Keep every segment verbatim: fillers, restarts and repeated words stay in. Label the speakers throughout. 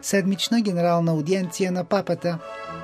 Speaker 1: седмична генерална аудиенция на папата.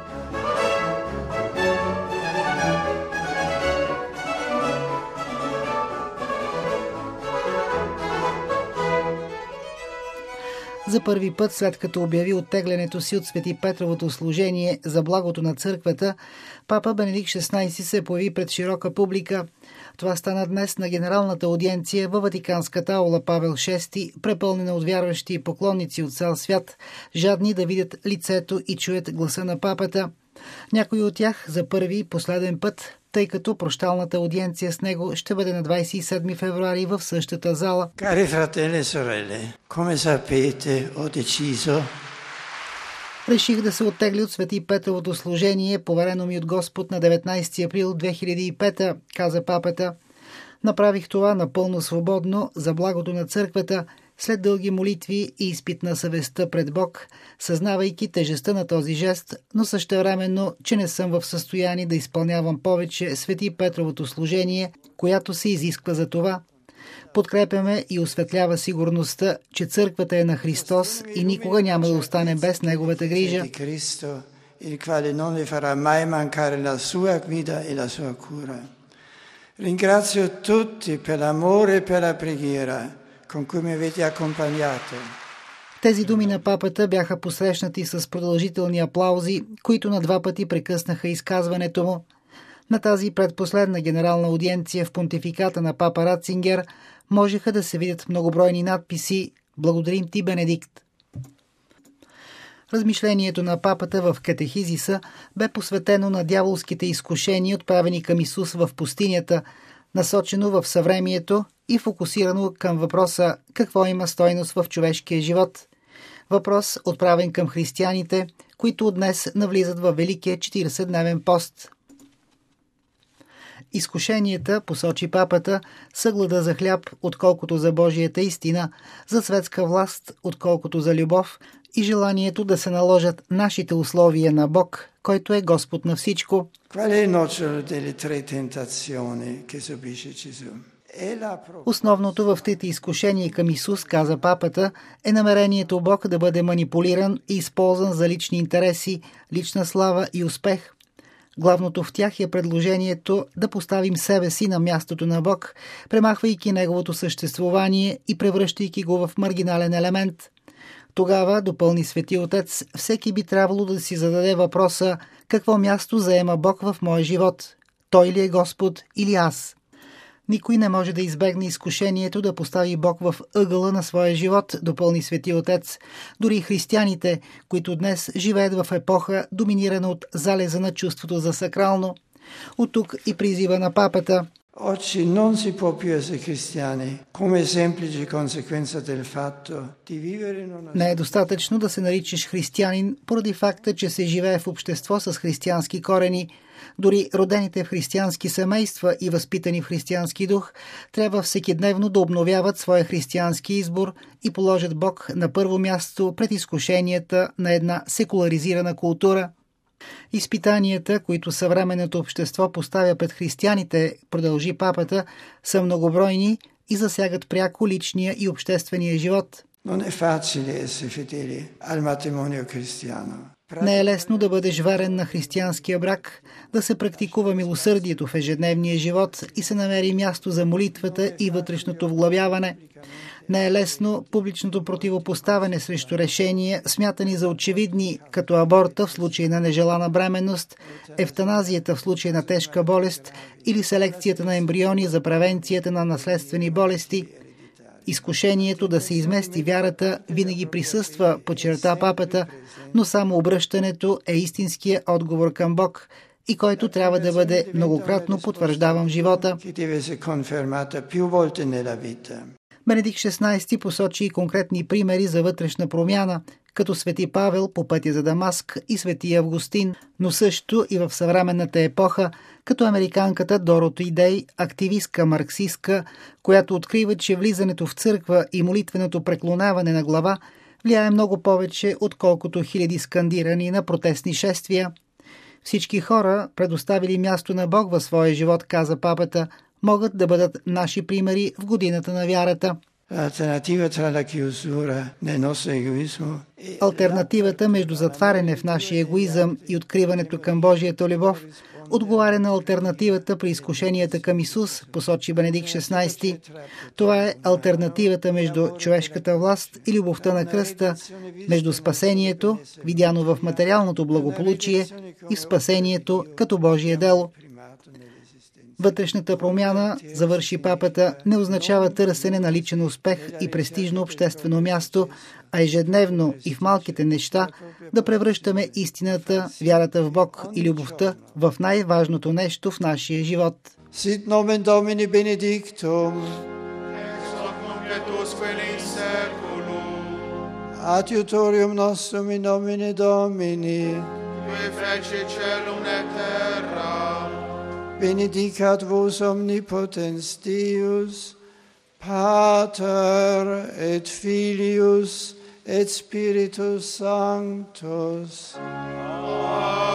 Speaker 1: За първи път, след като обяви оттеглянето си от Свети Петровото служение за благото на църквата, папа Бенедикт шестнайсети се появи пред широка публика. Това стана днес на генералната аудиенция във Ватиканската аула Павел шести, препълнена от вярващи и поклонници от цял свят, жадни да видят лицето и чуят гласа на папата. Някои от тях за първи и последен път, тъй като прощалната аудиенция с него ще бъде на двайсет и седми февруари в същата зала.
Speaker 2: Cari fratelli e sorelle, come sapete, ho deciso
Speaker 1: Реших да се оттегли от Свети Петровото служение, поверено ми от Господ на деветнайсети април две хиляди и пета, каза папата. Направих това напълно свободно за благото на църквата, след дълги молитви и изпит на съвестта пред Бог, съзнавайки тежестта на този жест, но същевременно, че не съм в състояние да изпълнявам повече Свети Петровото служение, която се изисква за това. Подкрепяме и осветлява сигурността, че църквата е на Христос и никога няма да остане без неговата грижа.
Speaker 2: Ringrazio tutti per l'amore e per la preghiera con cui mi avete accompagnato.
Speaker 1: Тези думи на папата бяха посрещнати с продължителни аплаузи, които на два пъти прекъснаха изказването му. На тази предпоследна генерална аудиенция в понтификата на папа Ратцингер можеха да се видят многобройни надписи «Благодарим ти, Бенедикт». Размишлението на папата в катехизиса бе посветено на дяволските изкушения, отправени към Исус в пустинята, насочено в съвремието и фокусирано към въпроса какво има стойност в човешкия живот. Въпрос, отправен към християните, които днес навлизат във Великия четиридесетдневен пост. Изкушенията, посочи папата, са глада за хляб, отколкото за Божията истина, за светска власт, отколкото за любов, и желанието да се наложат нашите условия на Бог, който е Господ на всичко. Основното в трите изкушения към Исус, каза папата, е намерението Бог да бъде манипулиран и използван за лични интереси, лична слава и успех. Главното в тях е предложението да поставим себе си на мястото на Бог, премахвайки неговото съществувание и превръщайки го в маргинален елемент. Тогава, допълни Свети Отец, всеки би трябвало да си зададе въпроса какво място заема Бог в моя живот. Той ли е Господ или аз? Никой не може да избегне изкушението да постави Бог в ъгъла на своя живот, допълни Свети Отец. Дори християните, които днес живеят в епоха, доминирана от залеза на чувството за сакрално. От тук и призива на папата.
Speaker 2: Oggi non si può più essere cristiani come semplice conseguenza del fatto di vivere in una...
Speaker 1: Не е достатъчно да се наричаш християнин поради факта, че се живее в общество с християнски корени. Дори родените в християнски семейства и възпитани в християнски дух трябва всекидневно да обновяват своя християнски избор и положат Бог на първо място пред изкушенията на една секуларизирана култура. Изпитанията, които съвременното общество поставя пред християните, продължи папата, са многобройни и засягат пряко личния и обществения живот. Не е лесно да бъдеш верен на християнския брак, да се практикува милосърдието в ежедневния живот и се намери място за молитвата и вътрешното вглъбяване. Не е лесно публичното противопоставяне срещу решения, смятани за очевидни, като аборта в случай на нежелана бременност, евтаназията в случай на тежка болест или селекцията на ембриони за превенцията на наследствени болести. Изкушението да се измести вярата винаги присъства, подчерта папата, но само обръщането е истинския отговор към Бог и който трябва да бъде многократно потвърждаван в живота. Бенедикт шестнайсети посочи и конкретни примери за вътрешна промяна, като Свети Павел по пътя за Дамаск и Свети Августин, но също и в съвременната епоха, като американката Дороти Дей, активистка марксистка, която открива, че влизането в църква и молитвеното преклонаване на глава влияе много повече, отколкото хиляди скандирани на протестни шествия. Всички хора, предоставили място на Бог във своя живот, каза папата, могат да бъдат наши примери в годината на вярата. Алтернативата между затваряне в нашия егоизъм и откриването към Божията любов отговаря на алтернативата при изкушенията към Исус, посочи Бенедикт шестнайсети. Това е алтернативата между човешката власт и любовта на кръста, между спасението, видяно в материалното благополучие, и в спасението като Божие дело. Вътрешната промяна, завърши папата, не означава търсене на личен успех и престижно обществено място, а ежедневно и в малките неща да превръщаме истината, вярата в Бог и любовта в най-важното нещо в нашия живот.
Speaker 2: Sit nomen Domini benedictum.
Speaker 3: Ex hoc nunc et usque in seculum.
Speaker 2: Adiutorium nostrum in nomine Domini.
Speaker 3: Qui feci caelum et terra.
Speaker 2: Benedicat vos omnipotens Deus, Pater et Filius et Spiritus Sanctus.
Speaker 3: Amen.